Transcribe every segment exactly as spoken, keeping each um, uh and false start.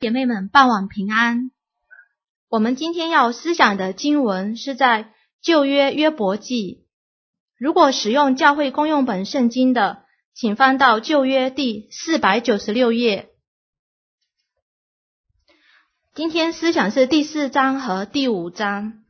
姐妹们傍晚平安。我们今天要思想的经文是在旧约约伯记。如果使用教会公用本圣经的，请翻到旧约第四百九十六页。今天思想是第四章和第五章。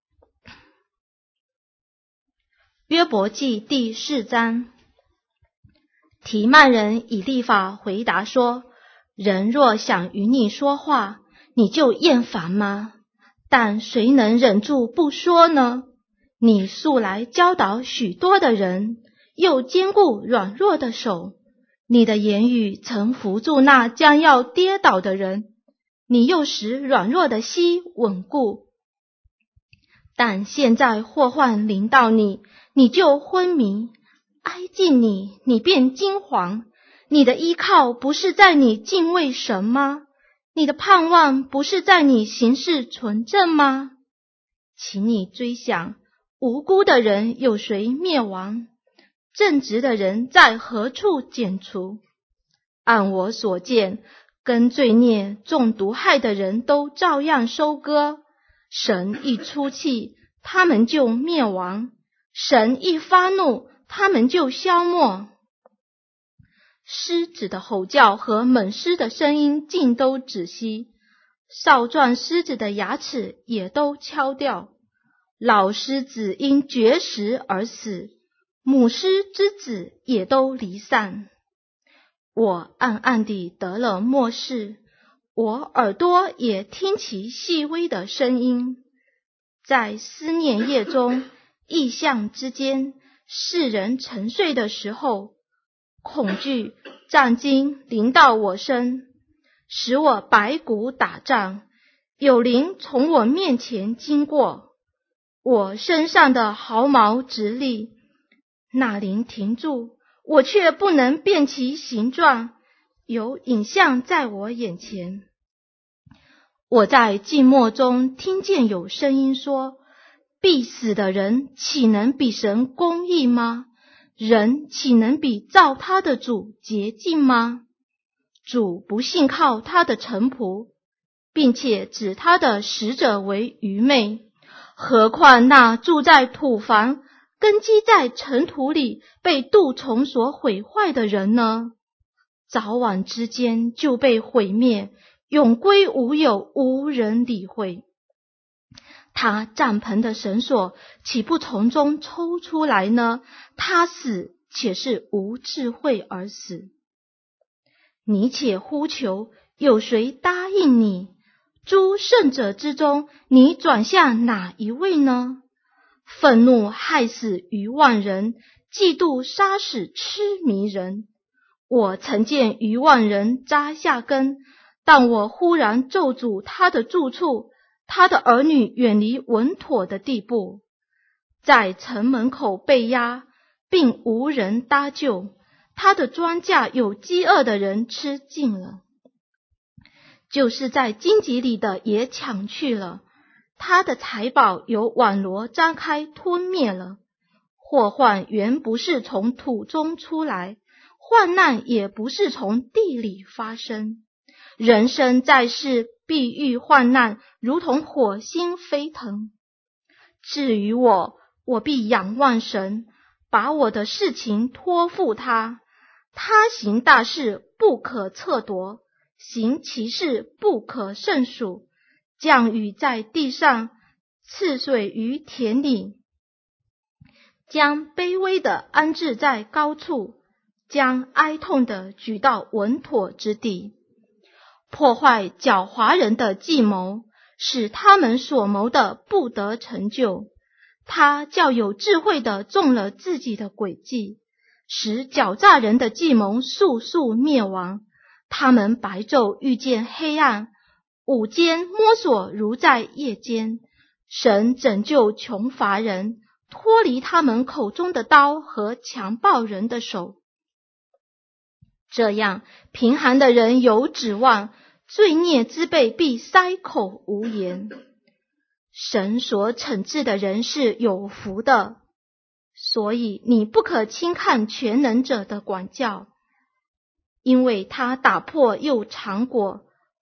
约伯记第四章。提曼人以利法回答说，人若想与你说话，你就厌烦吗？但谁能忍住不说呢？你素来教导许多的人，又坚固软弱的手。你的言语曾扶助那将要跌倒的人，你又使软弱的膝稳固。但现在祸患临到你，你就昏迷；挨近你，你便惊惶。你的依靠不是在你敬畏神吗？你的盼望不是在你行事纯正吗？请你追想，无辜的人有谁灭亡？正直的人在何处剪除？按我所见，跟罪孽中毒害的人都照样收割。神一出气，他们就灭亡；神一发怒，他们就消没。狮子的吼叫和猛狮的声音尽都止息，少壮狮子的牙齿也都敲掉。老狮子因绝食而死，母狮之子也都离散。我暗暗地得了默示，我耳朵也听其细微的声音。在思念夜中，异象之间，世人沉睡的时候，恐惧战惊临到我身，使我白骨打仗，有灵从我面前经过。我身上的毫毛直立，那灵停住，我却不能辨其形状，有影像在我眼前。我在静默中听见有声音说，必死的人岂能比神公义吗？人岂能比造他的主洁净吗？主不信靠他的臣仆，并且指他的使者为愚昧，何况那住在土房，根基在尘土里，被蠹虫所毁坏的人呢？早晚之间就被毁灭，永归无有，无人理会。他帐篷的绳索岂不从中抽出来呢？他死，且是无智慧而死。你且呼求，有谁答应你？诸圣者之中，你转向哪一位呢？愤怒害死余万人，嫉妒杀死痴迷人。我曾见余万人扎下根，但我忽然咒诅他的住处，他的儿女远离稳妥的地步，在城门口被压，并无人搭救。他的庄稼有饥饿的人吃尽了，就是在荆棘里的也抢去了。他的财宝有网罗张开吞灭了。祸患原不是从土中出来，患难也不是从地里发生。人生在世，必遇患难，如同火星飞腾。至于我，我必仰望神，把我的事情托付他。他行大事，不可测夺；行奇事，不可胜数。降雨在地上，赐水于田里，将卑微的安置在高处，将哀痛的举到稳妥之地。破坏狡猾人的计谋，使他们所谋的不得成就。他叫有智慧的中了自己的诡计，使狡诈人的计谋速速灭亡。他们白昼遇见黑暗，午间摸索如在夜间。神拯救穷乏人，脱离他们口中的刀和强暴人的手。这样，贫寒的人有指望，罪孽之辈必塞口无言。神所惩治的人是有福的，所以你不可轻看全能者的管教，因为他打破又尝果，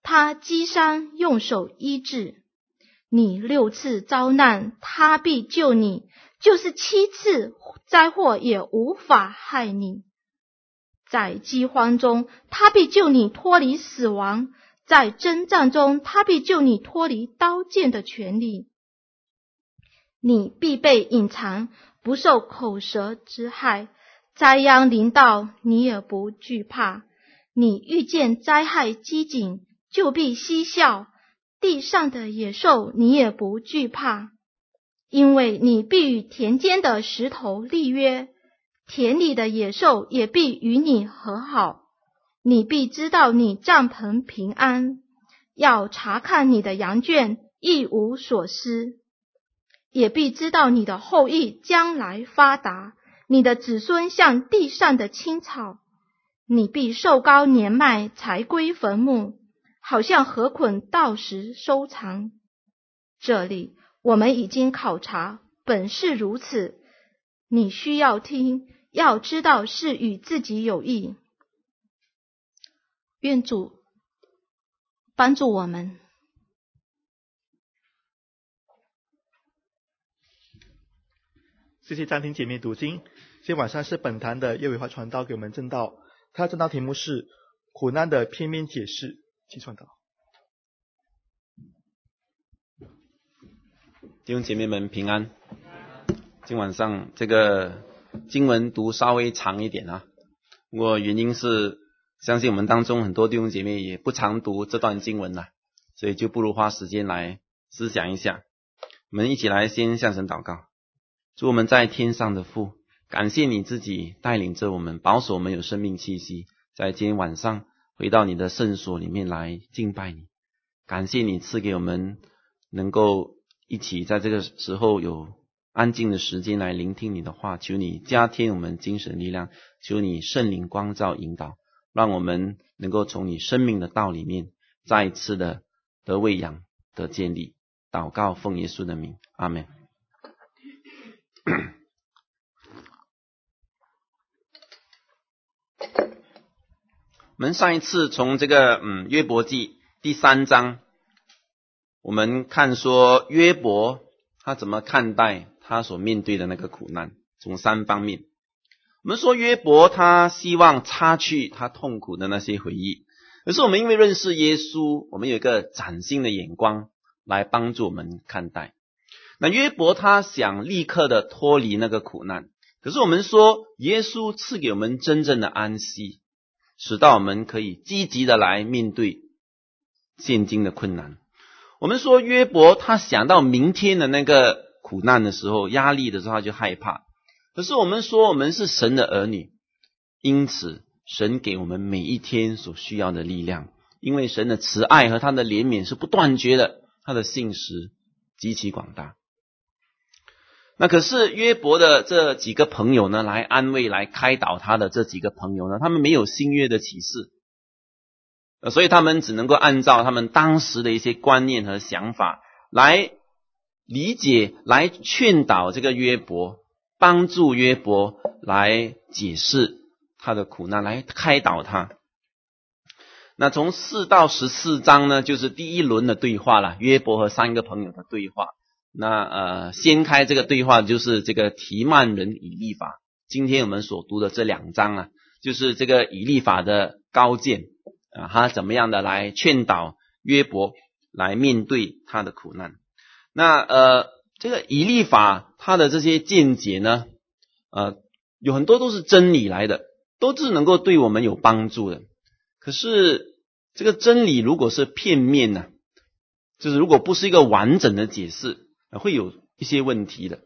他击伤用手医治。你六次遭难，他必救你，就是七次灾祸也无法害你。在饥荒中，他必救你脱离死亡；在征战中，他必救你脱离刀剑的权利。你必被隐藏，不受口舌之害。灾殃临到，你也不惧怕。你遇见灾害饥馑，就必嬉笑。地上的野兽，你也不惧怕，因为你必与田间的石头立约，田里的野兽也必与你和好。你必知道你帐篷平安，要查看你的羊圈一无所失，也必知道你的后裔将来发达，你的子孙像地上的青草。你必寿高年迈，才归坟墓，好像禾捆到时收藏。这里我们已经考察，本是如此。你需要听，要知道是与自己有益。愿主帮助我们。 谢谢张婷姐妹读经。今天晚上是本堂的叶伟华传道给我们正道，他的正道题目是苦难的片面解释。请传道。 弟兄姐妹们平安。今晚上这个经文读稍微长一点啊，不过原因是相信我们当中很多弟兄姐妹也不常读这段经文了，所以就不如花时间来思想一下。我们一起来先向神祷告。主我们在天上的父，感谢你自己带领着我们，保守我们有生命气息，在今天晚上回到你的圣所里面来敬拜你。感谢你赐给我们能够一起在这个时候有安静的时间来聆听你的话，求你加添我们精神力量，求你圣灵光照引导，让我们能够从你生命的道里面再一次的得喂养得建立。祷告奉耶稣的名，阿们。我们上一次从这个嗯约伯记第三章，我们看说约伯他怎么看待他所面对的那个苦难，从三方面。我们说约伯他希望擦去他痛苦的那些回忆，可是我们因为认识耶稣，我们有一个崭新的眼光来帮助我们看待。那约伯他想立刻的脱离那个苦难，可是我们说耶稣赐给我们真正的安息，使到我们可以积极的来面对现今的困难。我们说约伯他想到明天的那个苦难的时候，压力的时候他就害怕。可是我们说我们是神的儿女，因此神给我们每一天所需要的力量，因为神的慈爱和他的怜悯是不断绝的，他的信实极其广大。那可是约伯的这几个朋友呢，来安慰来开导他的这几个朋友呢，他们没有新约的启示，所以他们只能够按照他们当时的一些观念和想法来理解，来劝导这个约伯，帮助约伯来解释他的苦难，来开导他。那从四到十四章呢，就是第一轮的对话了，约伯和三个朋友的对话。那呃，先开这个对话就是这个提曼人以利法。今天我们所读的这两章啊，就是这个以利法的高见啊，他怎么样的来劝导约伯来面对他的苦难。那呃，这个以利法他的这些见解呢，呃，有很多都是真理来的，都是能够对我们有帮助的。可是这个真理如果是片面呢，就是如果不是一个完整的解释，会有一些问题的。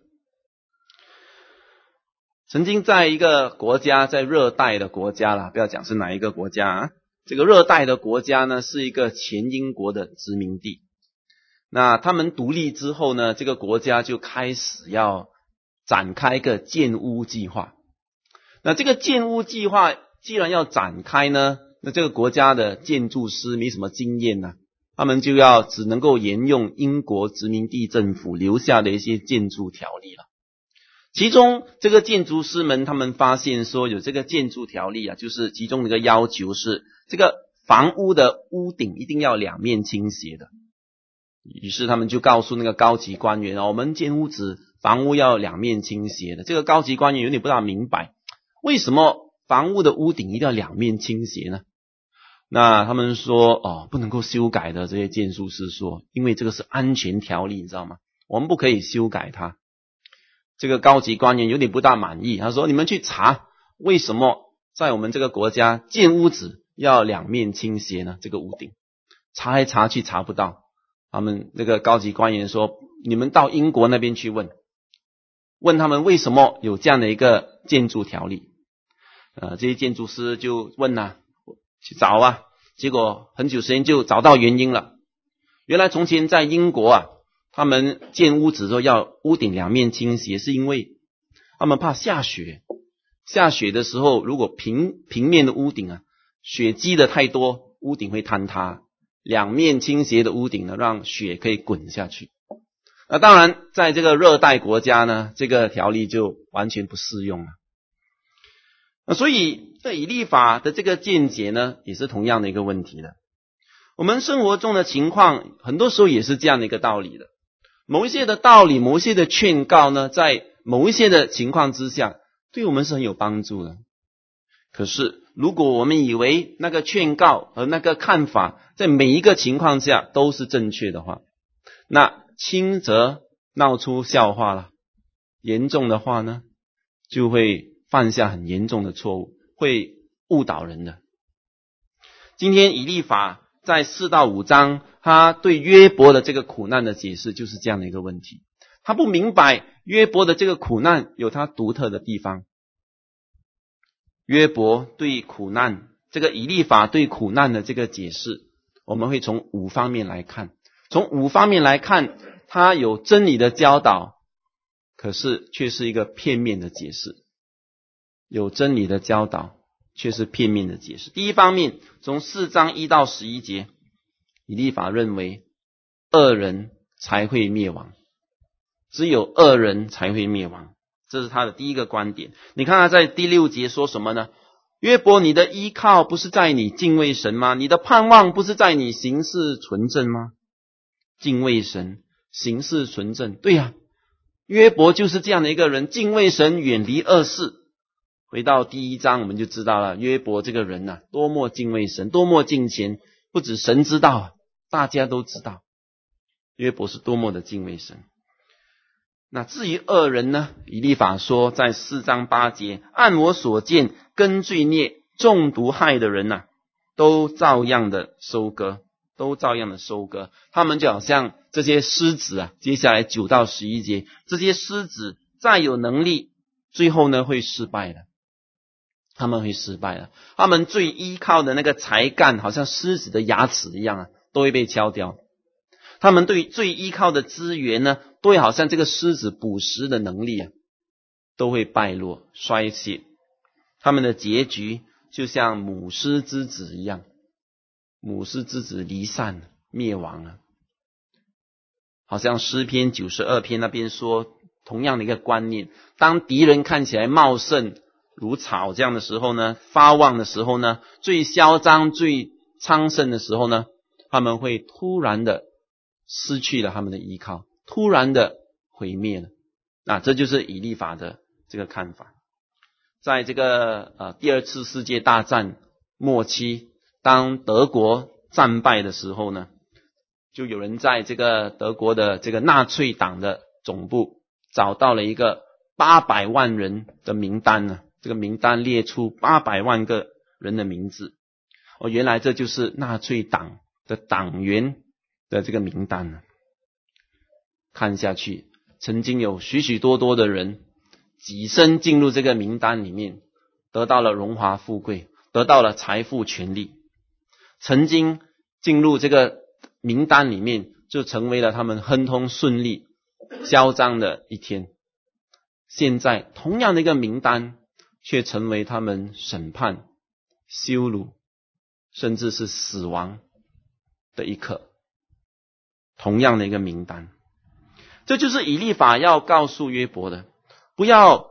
曾经在一个国家，在热带的国家啦，不要讲是哪一个国家啊，这个热带的国家呢，是一个前英国的殖民地。那他们独立之后呢，这个国家就开始要展开一个建屋计划。那这个建屋计划既然要展开呢，那这个国家的建筑师没什么经验呢，他们就要只能够沿用英国殖民地政府留下的一些建筑条例了。其中这个建筑师们他们发现说，有这个建筑条例啊，就是其中的一个要求是，这个房屋的屋顶一定要两面倾斜的。于是他们就告诉那个高级官员，我们建屋子房屋要两面倾斜的。这个高级官员有点不大明白，为什么房屋的屋顶一定要两面倾斜呢？那他们说哦，不能够修改的。这些建筑师说，因为这个是安全条例，你知道吗？我们不可以修改它。这个高级官员有点不大满意，他说你们去查为什么在我们这个国家建屋子要两面倾斜呢？这个屋顶查来查去查不到。他们那个高级官员说，你们到英国那边去问，问他们为什么有这样的一个建筑条例。呃，这些建筑师就问啊，去找啊，结果很久时间就找到原因了。原来从前在英国啊，他们建屋子都要屋顶两面倾斜，是因为他们怕下雪。下雪的时候，如果平平面的屋顶啊，雪积的太多，屋顶会坍塌。两面倾斜的屋顶呢，让雪可以滚下去。那当然，在这个热带国家呢，这个条例就完全不适用了。那所以这以利法的这个见解呢，也是同样的一个问题的。我们生活中的情况，很多时候也是这样的一个道理的。某一些的道理，某一些的劝告呢，在某一些的情况之下，对我们是很有帮助的。可是如果我们以为那个劝告和那个看法在每一个情况下都是正确的话，那轻则闹出笑话了，严重的话呢，就会犯下很严重的错误，会误导人的。今天以利法在四到五章，他对约伯的这个苦难的解释就是这样的一个问题。他不明白约伯的这个苦难有他独特的地方。约伯对苦难，这个以利法对苦难的这个解释，我们会从五方面来看。从五方面来看，他有真理的教导，可是却是一个片面的解释。有真理的教导，却是片面的解释。第一方面，从四章一到十一节，以利法认为恶人才会灭亡，只有恶人才会灭亡，这是他的第一个观点。你看他在第六节说什么呢？约伯，你的依靠不是在你敬畏神吗？你的盼望不是在你行事纯正吗？敬畏神，行事纯正，对呀、啊，约伯就是这样的一个人，敬畏神，远离恶事。回到第一章我们就知道了，约伯这个人啊，多么敬畏神，多么敬虔，不止神知道，大家都知道约伯是多么的敬畏神。那至于恶人呢，以利法说在四章八节，按我所见，根罪孽中毒害的人啊，都照样的收割，都照样的收割。他们就好像这些狮子啊，接下来九到十一节，这些狮子再有能力，最后呢会失败的，他们会失败了。他们最依靠的那个才干，好像狮子的牙齿一样啊，都会被敲掉。他们对最依靠的资源呢，都会好像这个狮子捕食的能力啊，都会败落衰竭。他们的结局就像母狮之子一样，母狮之子离散灭亡了。好像诗篇九十二篇那边说同样的一个观念，当敌人看起来茂盛如草这样的时候呢，发旺的时候呢，最嚣张最昌盛的时候呢，他们会突然的失去了他们的依靠，突然的毁灭了。那这就是以利法的这个看法。在这个呃第二次世界大战末期，当德国战败的时候呢，就有人在这个德国的这个纳粹党的总部找到了一个八百万人的名单呢，这个名单列出八百万个人的名字。哦，原来这就是纳粹党的党员的这个名单呢。看下去，曾经有许许多多的人跻身进入这个名单里面，得到了荣华富贵，得到了财富权利。曾经进入这个名单里面，就成为了他们亨通顺利嚣张的一天。现在同样的一个名单，却成为他们审判、羞辱，甚至是死亡的一刻。同样的一个名单，这就是以利法要告诉约伯的，不要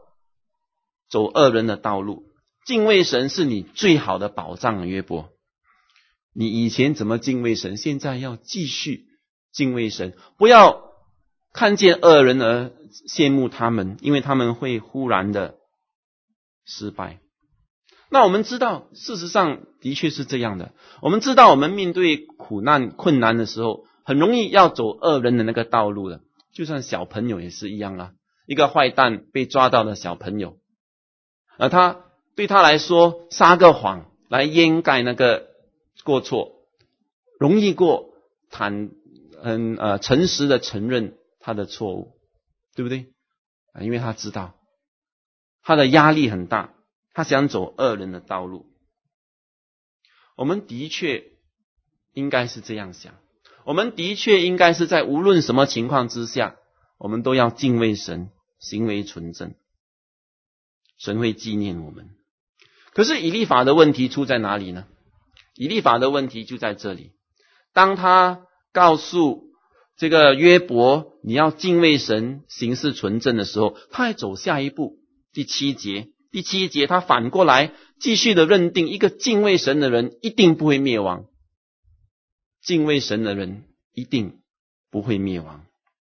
走恶人的道路，敬畏神是你最好的保障。约伯， 你以前怎么敬畏神，现在要继续敬畏神，不要看见恶人而羡慕他们，因为他们会忽然的失败。那我们知道，事实上的确是这样的。我们知道，我们面对苦难、困难的时候，很容易要走恶人的那个道路的。就算小朋友也是一样啦，一个坏蛋被抓到的小朋友，而他对他来说，撒个谎来掩盖那个过错，容易过坦嗯呃诚实的承认他的错误，对不对？啊，因为他知道他的压力很大，他想走恶人的道路。我们的确应该是这样想，我们的确应该是在无论什么情况之下，我们都要敬畏神，行为纯正，神会纪念我们。可是以利法的问题出在哪里呢？以利法的问题就在这里，当他告诉这个约伯你要敬畏神，行事纯正的时候，他还走下一步。第七节第七节他反过来继续的认定，一个敬畏神的人一定不会灭亡，敬畏神的人一定不会灭亡。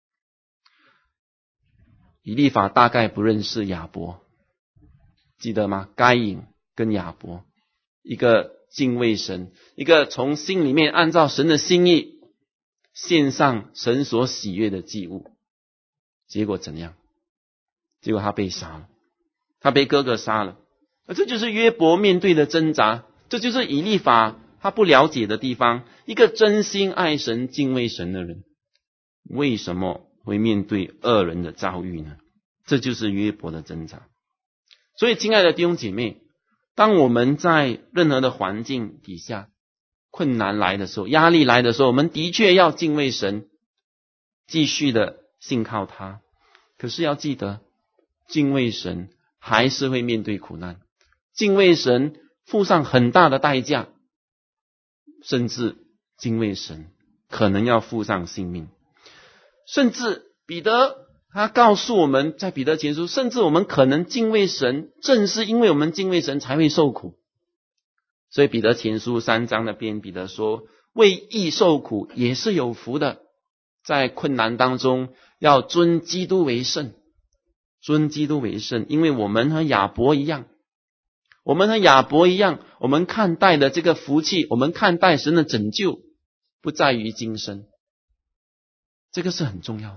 以利法大概不认识亚伯，记得吗？该隐跟亚伯，一个敬畏神，一个从心里面按照神的心意献上神所喜悦的祭物，结果怎样？结果他被杀了，他被哥哥杀了。而这就是约伯面对的挣扎，这就是以利法他不了解的地方。一个真心爱神敬畏神的人，为什么会面对恶人的遭遇呢？这就是约伯的挣扎。所以亲爱的弟兄姐妹，当我们在任何的环境底下，困难来的时候，压力来的时候，我们的确要敬畏神，继续的信靠他。可是要记得，敬畏神还是会面对苦难，敬畏神付上很大的代价，甚至敬畏神可能要付上性命。甚至彼得他告诉我们，在彼得前书，甚至我们可能敬畏神，正是因为我们敬畏神才会受苦。所以彼得前书三章那边，彼得说，为义受苦也是有福的，在困难当中要尊基督为圣，尊基督为圣，因为我们和亚伯一样，我们和亚伯一样，我们看待的这个福气，我们看待神的拯救，不在于今生，这个是很重要的。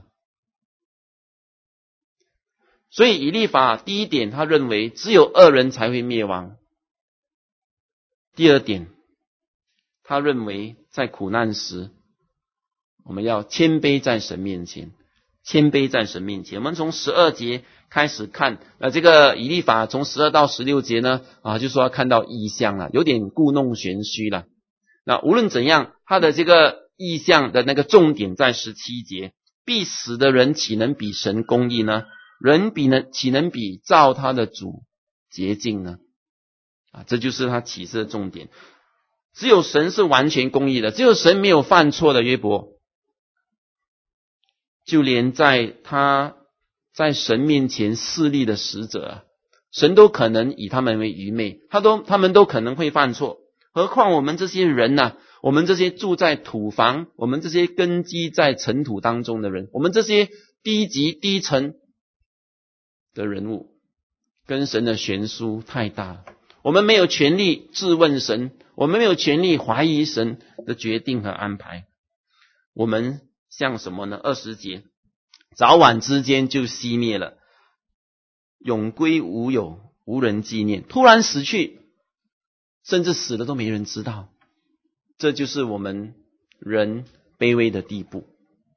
所以以利法第一点，他认为只有恶人才会灭亡。第二点，他认为在苦难时，我们要谦卑在神面前，谦卑在神面前。我们从十二节开始看，呃，这个以利法从十二到十六节呢，啊，就说要看到异象了，有点故弄玄虚了。那无论怎样，他的这个异象的那个重点在十七节，必死的人岂能比神公义呢？人比呢，岂能比造他的主洁净呢？啊，这就是他启示的重点。只有神是完全公义的，只有神没有犯错的。约伯就连在他在神面前侍立的使者，神都可能以他们为愚昧，他都他们都可能会犯错，何况我们这些人呢、啊？我们这些住在土房，我们这些根基在尘土当中的人，我们这些低级低层的人物，跟神的悬殊太大了。我们没有权利质问神，我们没有权利怀疑神的决定和安排。我们像什么呢？二十节，早晚之间就熄灭了，永归无有，无人纪念，突然死去，甚至死了都没人知道。这就是我们人卑微的地步。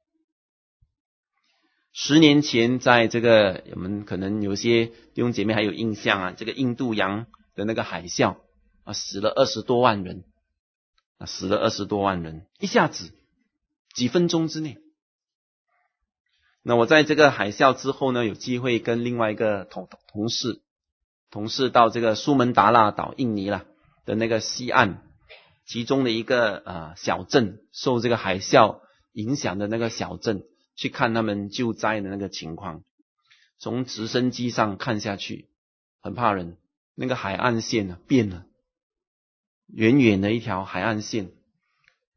十年前，在这个我们可能有些弟兄姐妹还有印象啊，这个印度洋的那个海啸啊，死了二十多万人啊，死了二十多万人，一下子几分钟之内。那我在这个海啸之后呢，有机会跟另外一个同同事同事到这个苏门答腊岛，印尼啦的那个西岸，其中的一个呃小镇，受这个海啸影响的那个小镇，去看他们救灾的那个情况。从直升机上看下去，很怕人。那个海岸线呢、啊、变了，远远的一条海岸线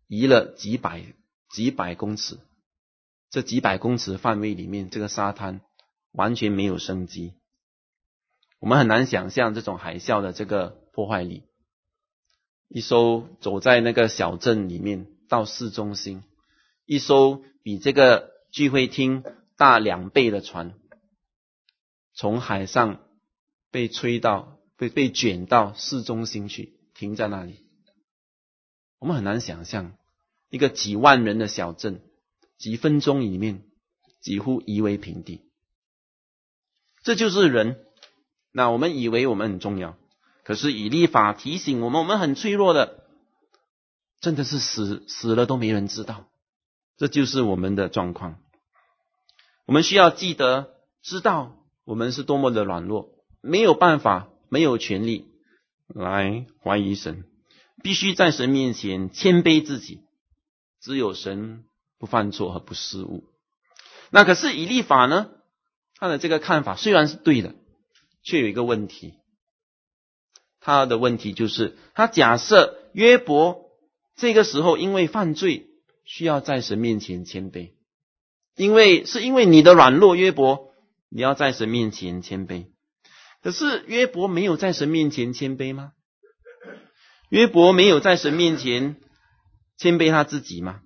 移了几百几百公尺，这几百公尺范围里面，这个沙滩完全没有生机。我们很难想象这种海啸的这个破坏力。一艘走在那个小镇里面到市中心，一艘比这个聚会厅大两倍的船，从海上被吹到被被卷到市中心去，停在那里。我们很难想象一个几万人的小镇，几分钟里面几乎夷为平地。这就是人。那我们以为我们很重要，可是以利法提醒我们，我们很脆弱的，真的是死死了都没人知道。这就是我们的状况。我们需要记得知道我们是多么的软弱，没有办法，没有权利来怀疑神，必须在神面前谦卑自己，只有神不犯错和不失误。那可是以利法呢，他的这个看法虽然是对的，却有一个问题。他的问题就是他假设约伯这个时候因为犯罪需要在神面前谦卑，因为是因为你的软弱，约伯你要在神面前谦卑。可是约伯没有在神面前谦卑吗？约伯没有在神面前谦卑他自己吗？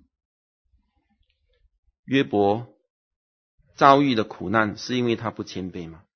约伯遭遇的苦难是因为他不谦卑吗？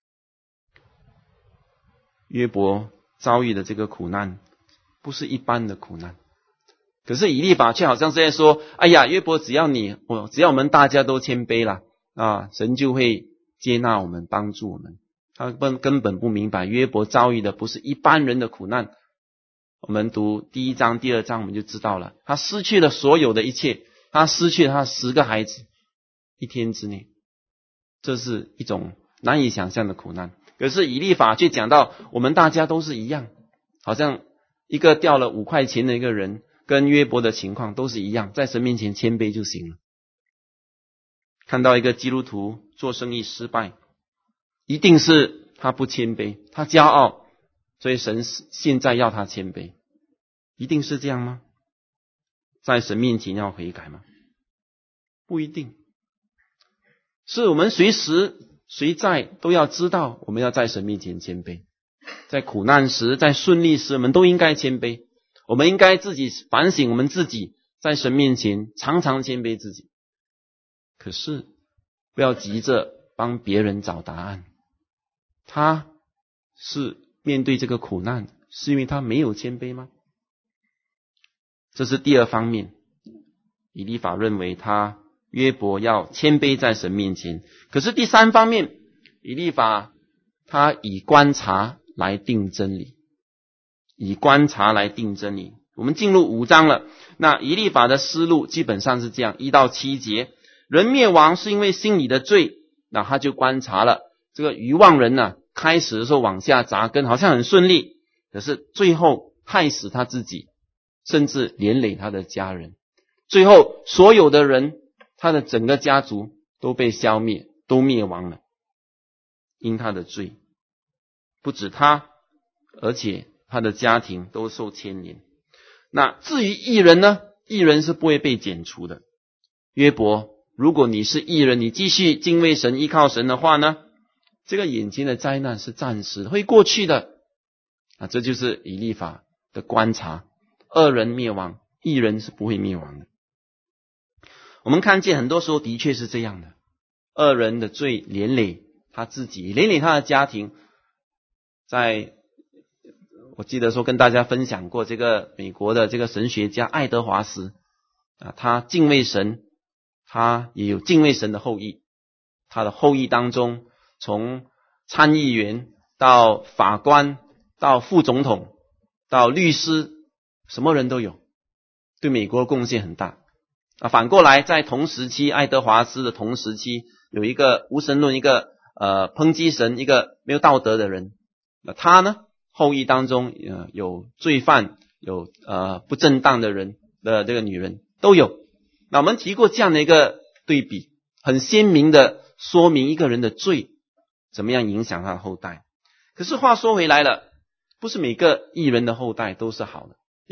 约伯遭遇的这个苦难不是一般的苦难，可是以利法却好像是在说，哎呀，约伯只要你我只要我们大家都谦卑了啊，神就会接纳我们，帮助我们。他根根本不明白约伯遭遇的不是一般人的苦难。我们读第一章第二章我们就知道了，他失去了所有的一切，他失去了他十个孩子，一天之内，这是一种难以想象的苦难。可是以利法却讲到我们大家都是一样，好像一个掉了五块钱的一个人跟约伯的情况都是一样，在神面前谦卑就行了。看到一个基督徒做生意失败，一定是他不谦卑，他骄傲，所以神现在要他谦卑，一定是这样吗？在神面前要悔改吗？不一定。是我们随时随在都要知道我们要在神面前谦卑，在苦难时，在顺利时，我们都应该谦卑。我们应该自己反省我们自己，在神面前常常谦卑自己。可是不要急着帮别人找答案，他是面对这个苦难是因为他没有谦卑吗？这是第二方面，以利法认为他约伯要谦卑在神面前。可是第三方面，以利法他以观察来定真理，以观察来定真理。我们进入五章了，那以利法的思路基本上是这样，一到七节，人灭亡是因为心里的罪，那他就观察了这个愚妄人呢、啊，开始的时候往下扎根，好像很顺利，可是最后害死他自己，甚至连累他的家人，最后所有的人，他的整个家族都被消灭，都灭亡了，因他的罪。不止他，而且他的家庭都受牵连。那至于义人呢？义人是不会被剪除的。约伯，如果你是义人，你继续敬畏神，依靠神的话呢，这个眼前的灾难是暂时的，会过去的啊，这就是以利法的观察。恶人灭亡，义人是不会灭亡的。我们看见很多时候的确是这样的，恶人的罪连累他自己，连累他的家庭。在我记得说跟大家分享过这个美国的这个神学家爱德华斯啊，他敬畏神，他也有敬畏神的后裔，他的后裔当中，从参议员到法官到副总统到律师，什么人都有，对美国贡献很大啊。反过来在同时期，爱德华斯的同时期有一个无神论，一个呃抨击神，一个没有道德的人，那他呢后裔当中呃有罪犯，有呃不正当的人的这个女人都有。那我们提过这样的一个对比，很鲜明的说明一个人的罪怎么样影响他的后代。可是话说回来了，不是每个义人的后代都是好的，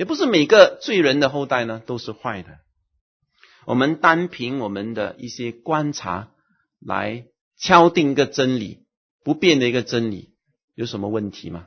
也不是每个罪人的后代呢都是坏的。我们单凭我们的一些观察来敲定一个真理，不变的一个真理，有什么问题吗？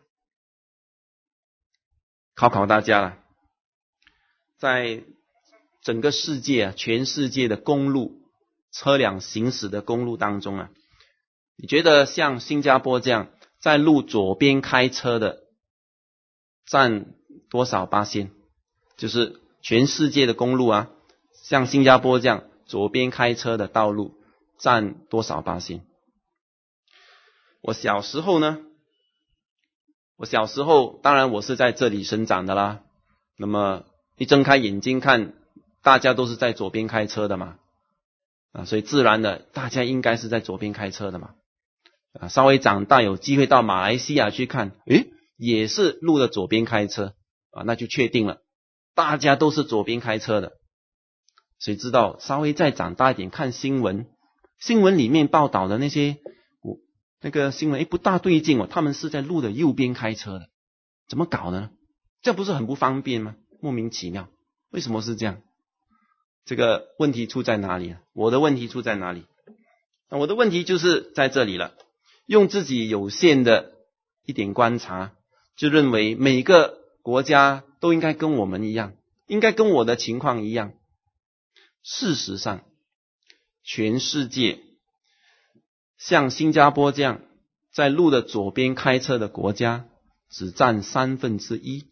考考大家了，在整个世界啊，全世界的公路车辆行驶的公路当中啊，你觉得像新加坡这样在路左边开车的占多少巴仙？就是全世界的公路啊，像新加坡这样左边开车的道路占多少巴仙？我小时候呢，我小时候当然我是在这里生长的啦，那么一睁开眼睛看，大家都是在左边开车的嘛，啊，所以自然的大家应该是在左边开车的嘛。啊，稍微长大有机会到马来西亚去看，诶，也是路的左边开车啊，那就确定了，大家都是左边开车的。谁知道稍微再长大一点看新闻，新闻里面报道的那些那个新闻，诶，不大对劲哦，他们是在路的右边开车的，怎么搞呢？这不是很不方便吗？莫名其妙，为什么是这样？这个问题出在哪里啊？我的问题出在哪里？我的问题就是在这里了。用自己有限的一点观察，就认为每个国家都应该跟我们一样，应该跟我的情况一样。事实上，全世界像新加坡这样在路的左边开车的国家只占三分之一，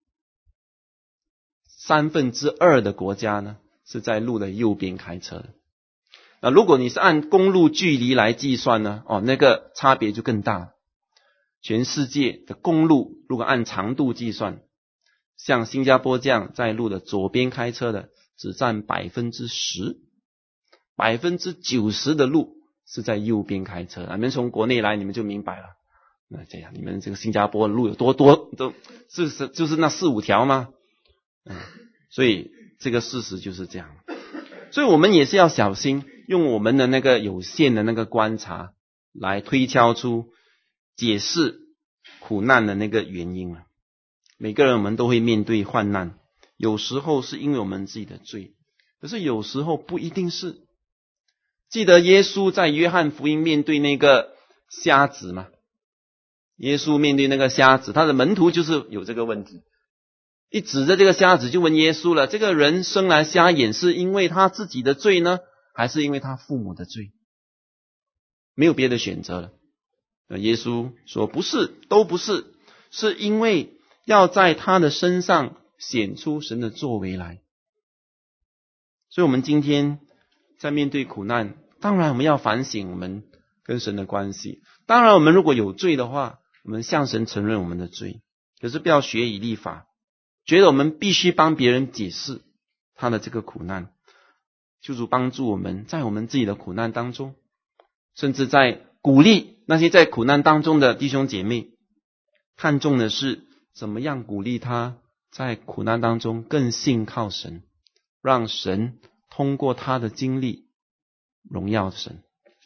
三分之二的国家呢是在路的右边开车的。那如果你是按公路距离来计算呢，哦，那个差别就更大了。全世界的公路如果按长度计算，像新加坡这样在路的左边开车的只占百分之十，百分之九十的路是在右边开车。你们从国内来，你们就明白了。那这样，你们这个新加坡的路有多多，都就是就是那四五条吗？嗯，所以这个事实就是这样。所以我们也是要小心，用我们的那个有限的那个观察来推敲出解释苦难的那个原因了。每个人我们都会面对患难，有时候是因为我们自己的罪，可是有时候不一定是。记得耶稣在约翰福音面对那个瞎子吗？耶稣面对那个瞎子，他的门徒就是有这个问题，一指着这个瞎子就问耶稣了，这个人生来瞎眼是因为他自己的罪呢，还是因为他父母的罪？没有别的选择了。耶稣说不是，都不是，是因为要在他的身上显出神的作为来。所以我们今天在面对苦难，当然我们要反省我们跟神的关系，当然我们如果有罪的话，我们向神承认我们的罪，可是不要学以利法，觉得我们必须帮别人解释他的这个苦难。求主帮助我们在我们自己的苦难当中，甚至在鼓励那些在苦难当中的弟兄姐妹，看重的是怎么样鼓励他在苦难当中更信靠神，让神通过他的经历荣耀神。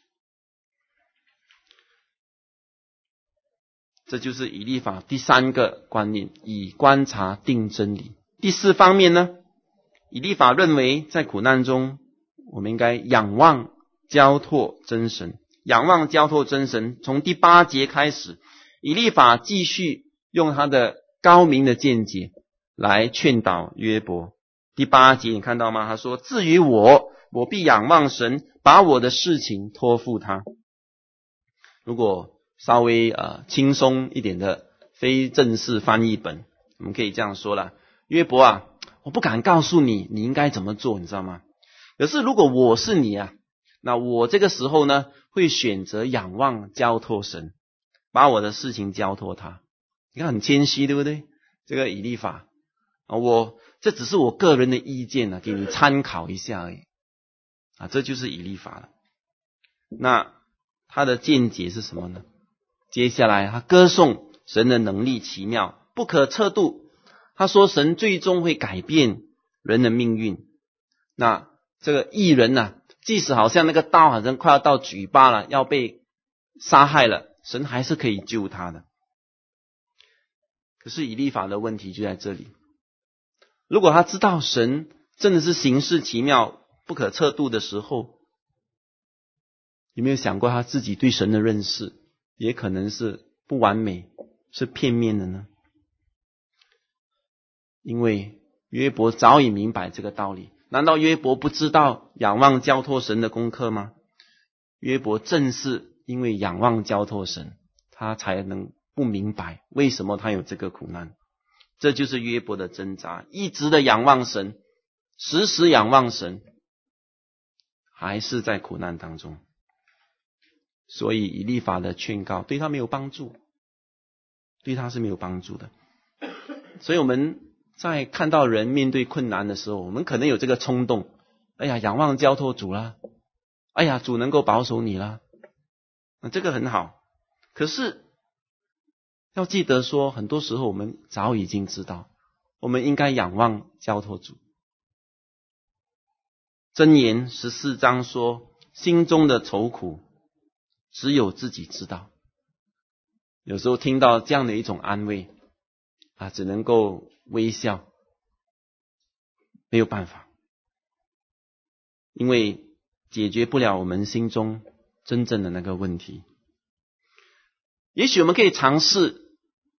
这就是以利法第三个观念，以观察定真理。第四方面呢，以利法认为在苦难中我们应该仰望交托真神。仰望交托真神，从第八节开始，以利法继续用他的高明的见解来劝导约伯。第八节你看到吗？他说，至于我，我必仰望神，把我的事情托付他。如果稍微呃轻松一点的非正式翻译本，我们可以这样说了，约伯啊，我不敢告诉你你应该怎么做，你知道吗？可是如果我是你啊，那我这个时候呢会选择仰望交托神，把我的事情交托他。你看很谦虚，对不对？这个以利法啊，我这只是我个人的意见啊，给你参考一下而已啊，这就是以利法了。那他的见解是什么呢？接下来他歌颂神的能力奇妙，不可测度。他说神最终会改变人的命运。那这个义人啊，即使好像那个刀好像快要到嘴巴了，要被杀害了，神还是可以救他的。可是以利法的问题就在这里， 如果他知道神真的是行事奇妙、不可测度的时候，有没有想过他自己对神的认识也可能是不完美，是片面的呢？因为约伯早已明白这个道理。难道约伯不知道仰望交托神的功课吗？约伯正是因为仰望交托神，他才能不明白为什么他有这个苦难。这就是约伯的挣扎，一直的仰望神，时时仰望神，还是在苦难当中。所以以利法的劝告对他没有帮助，对他是没有帮助的。所以我们在看到人面对困难的时候，我们可能有这个冲动，哎呀，仰望交托主啦，哎呀，主能够保守你啦，那这个很好。可是要记得说，很多时候我们早已经知道，我们应该仰望交托主。箴言十四章说，心中的愁苦只有自己知道。有时候听到这样的一种安慰啊，只能够微笑，没有办法，因为解决不了我们心中真正的那个问题。也许我们可以尝试，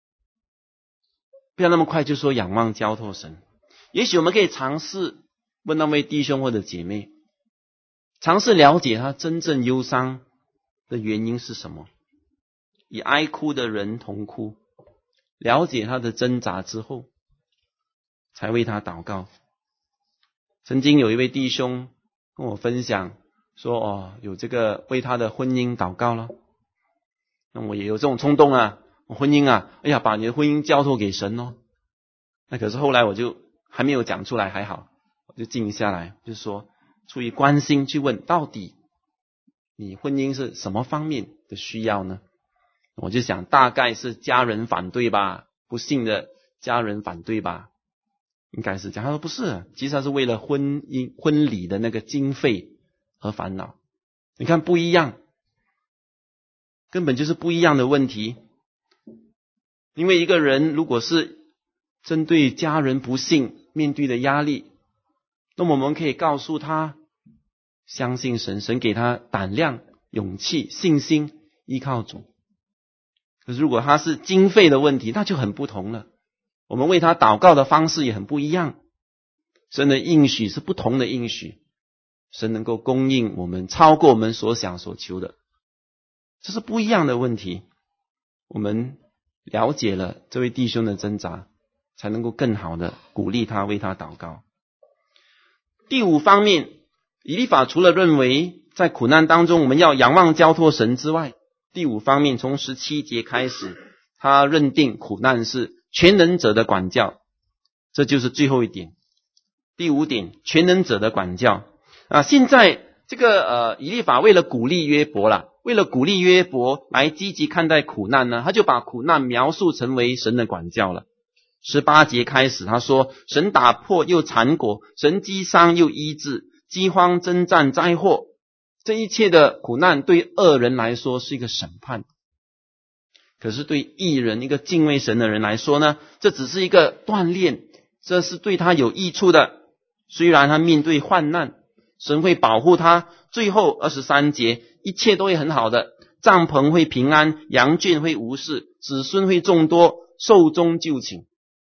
不要那么快就说仰望交托神。也许我们可以尝试问那位弟兄或者姐妹，尝试了解他真正忧伤的原因是什么，与哀哭的人同哭，了解他的挣扎之后，才为他祷告。曾经有一位弟兄跟我分享说，哦，有这个为他的婚姻祷告了。那我也有这种冲动啊，婚姻啊，哎呀，把你的婚姻交托给神哦。那可是后来我就还没有讲出来，还好，我就静下来，就是说出于关心去问，到底你婚姻是什么方面的需要呢？我就想大概是家人反对吧，不幸的家人反对吧，应该是这样。他说不是，其实他是为了婚姻婚礼的那个经费而烦恼。你看不一样，根本就是不一样的问题。因为一个人如果是针对家人不幸面对的压力，那么我们可以告诉他，相信神，神给他胆量、勇气、信心，依靠主。可是如果他是经费的问题，那就很不同了，我们为他祷告的方式也很不一样。神的应许是不同的应许，神能够供应我们超过我们所想所求的，这是不一样的问题。我们了解了这位弟兄的挣扎，才能够更好的鼓励他，为他祷告。第五方面，以利法除了认为在苦难当中我们要仰望交托神之外，第五方面从十七节开始，他认定苦难是全能者的管教，这就是最后一点。第五点，全能者的管教啊。现在这个呃，以利法为了鼓励约伯啦，为了鼓励约伯来积极看待苦难呢，他就把苦难描述成为神的管教了。十八节开始，他说神打破又缠裹，神击伤又医治，饥荒、征战、灾祸，这一切的苦难对恶人来说是一个审判，可是对义人，一个敬畏神的人来说呢，这只是一个锻炼，这是对他有益处的。虽然他面对患难，神会保护他。最后二十三节，一切都会很好的，帐篷会平安，羊圈会无事，子孙会众多，寿终就寝。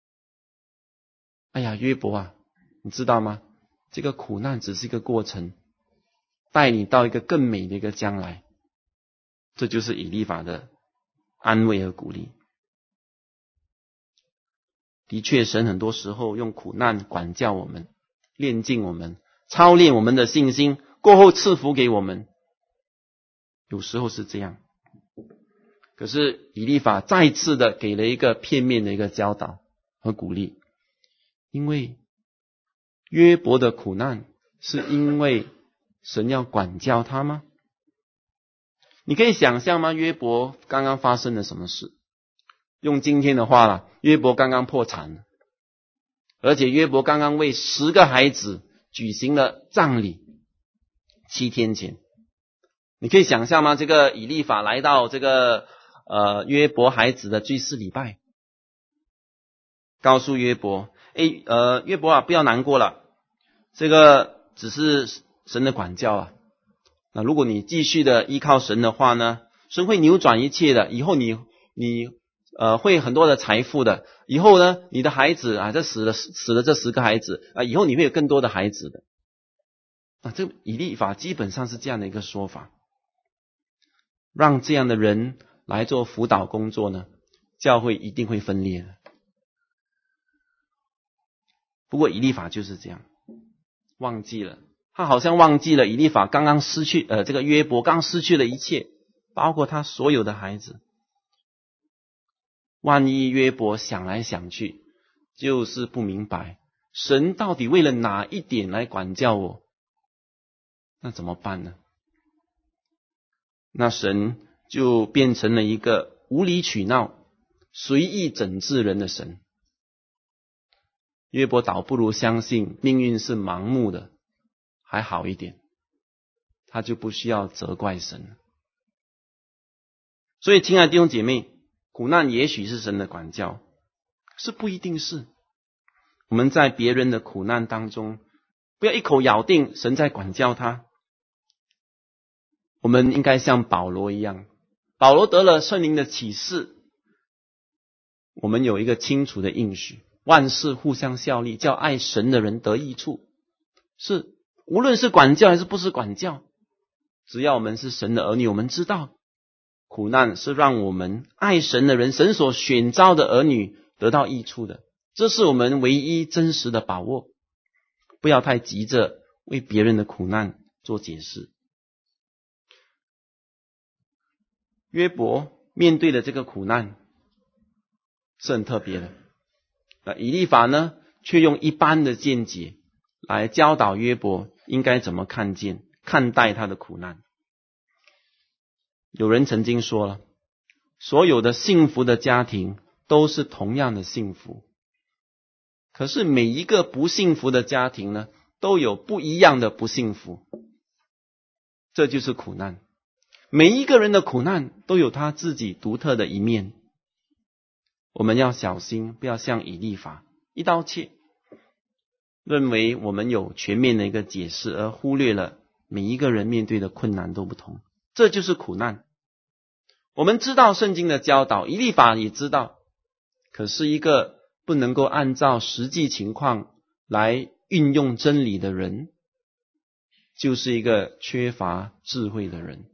哎呀，约伯啊，你知道吗？这个苦难只是一个过程，带你到一个更美的一个将来。这就是以利法的安慰和鼓励。的确，神很多时候用苦难管教我们，炼净我们，操练我们的信心，过后赐福给我们，有时候是这样。可是以利法再次的给了一个片面的一个教导和鼓励，因为约伯的苦难是因为神要管教他吗？你可以想象吗？约伯刚刚发生了什么事？用今天的话啦，约伯刚刚破产了，而且约伯刚刚为十个孩子举行了葬礼，七天前。你可以想象吗？这个以利法来到这个呃约伯孩子的追思礼拜，告诉约伯， 诶呃约伯啊，不要难过了，这个只是神的管教啊。那如果你继续的依靠神的话呢，神会扭转一切的，以后你你呃会很多的财富的，以后呢你的孩子啊，这死了死了这十个孩子啊，以后你会有更多的孩子的。啊，这以利法基本上是这样的一个说法，让这样的人来做辅导工作呢，教会一定会分裂的。不过以利法就是这样，忘记了，他好像忘记了以利法刚刚失去呃，这个约伯刚失去了一切，包括他所有的孩子。万一约伯想来想去，就是不明白神到底为了哪一点来管教我，那怎么办呢？那神就变成了一个无理取闹、随意整治人的神。约伯倒不如相信命运是盲目的，还好一点，他就不需要责怪神。所以亲爱的弟兄姐妹，苦难也许是神的管教，是不一定是。我们在别人的苦难当中，不要一口咬定神在管教他。我们应该像保罗一样，保罗得了圣灵的启示，我们有一个清楚的应许，万事互相效力，叫爱神的人得益处。是，无论是管教还是不是管教，只要我们是神的儿女，我们知道苦难是让我们爱神的人，神所选召的儿女得到益处的，这是我们唯一真实的把握。不要太急着为别人的苦难做解释。约伯面对的这个苦难是很特别的，那以利法呢，却用一般的见解来教导约伯应该怎么看见看待他的苦难。有人曾经说了，所有的幸福的家庭都是同样的幸福，可是每一个不幸福的家庭呢，都有不一样的不幸福。这就是苦难，每一个人的苦难都有他自己独特的一面。我们要小心，不要像以利法一刀切，认为我们有全面的一个解释，而忽略了每一个人面对的困难都不同。这就是苦难。我们知道圣经的教导，以利法也知道，可是一个不能够按照实际情况来运用真理的人，就是一个缺乏智慧的人。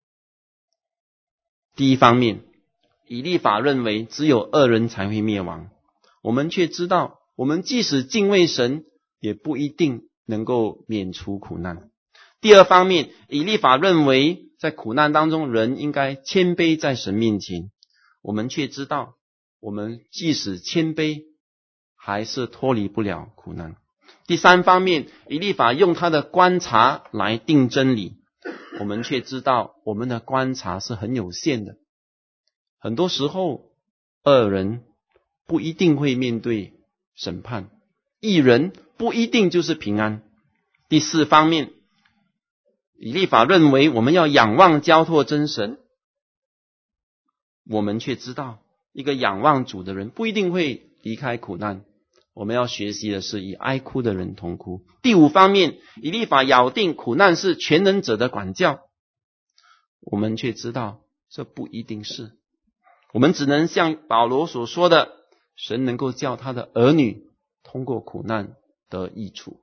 第一方面，以利法认为只有恶人才会灭亡，我们却知道，我们即使敬畏神，也不一定能够免除苦难。第二方面，以利法认为在苦难当中，人应该谦卑在神面前，我们却知道，我们即使谦卑，还是脱离不了苦难。第三方面，以利法用他的观察来定真理，我们却知道我们的观察是很有限的。很多时候，恶人不一定会面对审判，义人不一定就是平安。第四方面，以利法认为我们要仰望交托真神，我们却知道一个仰望主的人不一定会离开苦难。我们要学习的是与哀哭的人同哭。第五方面，以利法咬定苦难是全能者的管教，我们却知道这不一定是。我们只能像保罗所说的，神能够叫他的儿女通过苦难得益处。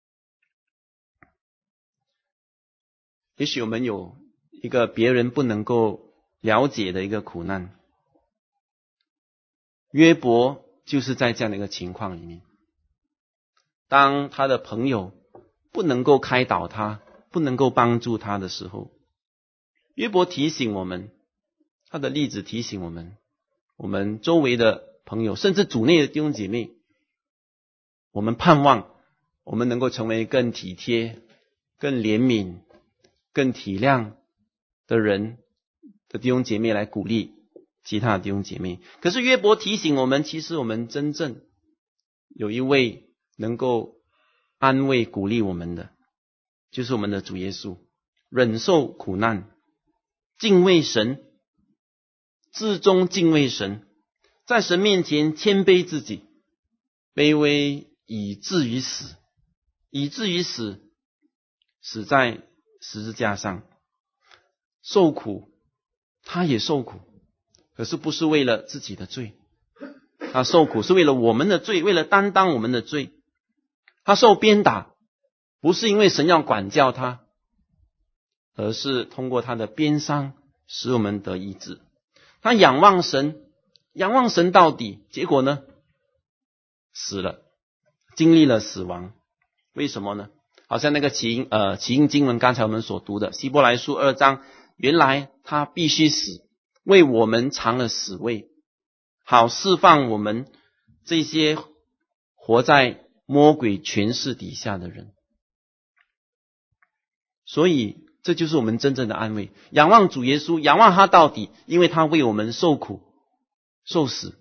也许我们有一个别人不能够了解的一个苦难，约伯就是在这样的一个情况里面，当他的朋友不能够开导他，不能够帮助他的时候，约伯提醒我们，他的例子提醒我们，我们周围的朋友，甚至主内的弟兄姐妹，我们盼望我们能够成为更体贴、更怜悯、更体谅的人的弟兄姐妹，来鼓励其他的弟兄姐妹。可是约伯提醒我们，其实我们真正有一位能够安慰鼓励我们的，就是我们的主耶稣。忍受苦难，敬畏神，至终敬畏神，在神面前谦卑自己， 卑微以至于死，以至于死，死在十字架上，受苦，他也受苦，可是不是为了自己的罪，他受苦是为了我们的罪，为了担当我们的罪。他受鞭打，不是因为神要管教他，而是通过他的鞭伤使我们得医治。他仰望神，仰望神到底，结果呢？死了，经历了死亡。为什么呢？好像那个起因呃起因经文刚才我们所读的希伯来书二章，原来他必须死，为我们尝了死味，好释放我们这些活在魔鬼权势底下的人。所以这就是我们真正的安慰，仰望主耶稣，仰望他到底，因为他为我们受苦受死，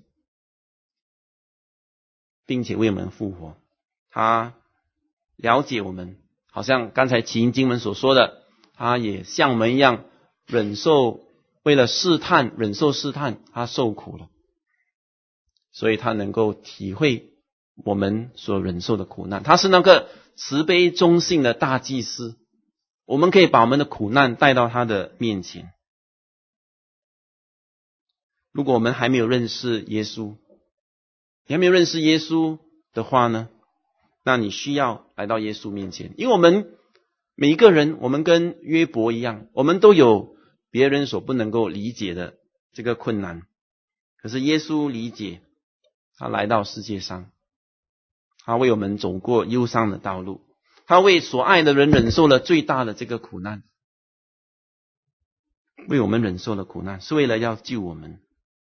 并且为我们复活。他了解我们，好像刚才起因经文所说的，他也像我们一样忍受，为了试探，忍受试探，他受苦了，所以他能够体会我们所忍受的苦难。他是那个慈悲忠信的大祭司，我们可以把我们的苦难带到他的面前。如果我们还没有认识耶稣，你还没有认识耶稣的话呢，那你需要来到耶稣面前。因为我们每一个人，我们跟约伯一样，我们都有别人所不能够理解的这个困难，可是耶稣理解，他来到世界上，他为我们走过忧伤的道路，他为所爱的人忍受了最大的这个苦难，为我们忍受了苦难，是为了要救我们。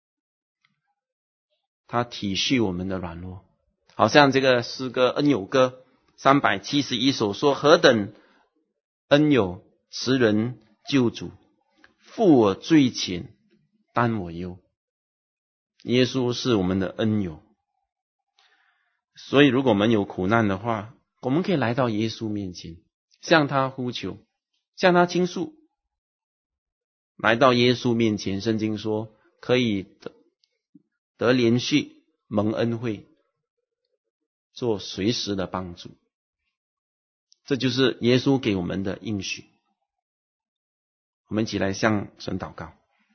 他体恤我们的软弱，好像这个诗歌恩友歌三百七十一首说，何等恩友慈人救主，负我罪愆担我忧。耶稣是我们的恩友，所以如果我们有苦难的话，我们可以来到耶稣面前，向他呼求，向他倾诉。来到耶稣面前，圣经说可以得得连续蒙恩惠，做随时的帮助。这就是耶稣给我们的应许。我们一起来向神祷告。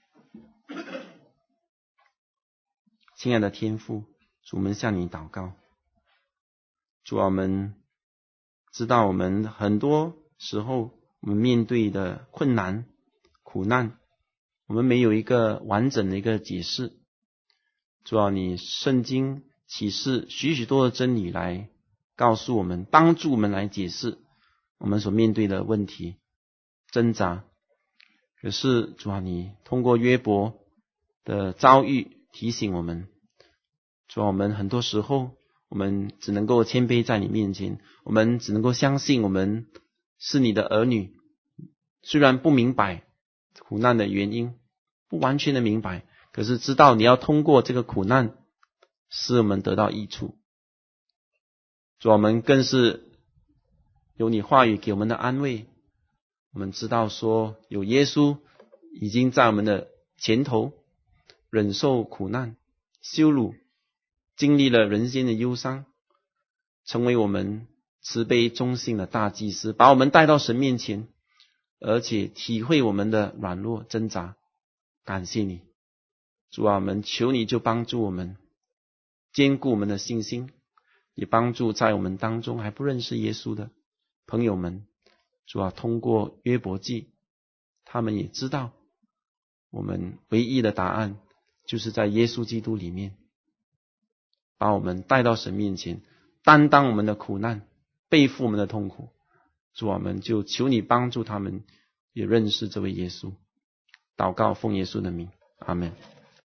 亲爱的天父，主，我们向你祷告。主啊，我们知道我们很多时候我们面对的困难苦难，我们没有一个完整的一个解释。主啊，你圣经启示许许多的真理来告诉我们，帮助我们来解释我们所面对的问题挣扎。可是主啊，你通过约伯的遭遇提醒我们，主啊，我们很多时候我们只能够谦卑在你面前，我们只能够相信我们是你的儿女，虽然不明白苦难的原因，不完全的明白，可是知道你要通过这个苦难使我们得到益处。主啊，我们更是有你话语给我们的安慰，我们知道说有耶稣已经在我们的前头忍受苦难羞辱，经历了人间的忧伤，成为我们慈悲忠信的大祭司，把我们带到神面前，而且体会我们的软弱挣扎。感谢你，主啊，我们求你就帮助我们坚固我们的信心，也帮助在我们当中还不认识耶稣的朋友们。主啊，通过约伯记，他们也知道我们唯一的答案就是在耶稣基督里面，把我们带到神面前，担当我们的苦难，背负我们的痛苦。主啊，我们就求你帮助他们也认识这位耶稣。祷告奉耶稣的名，阿们。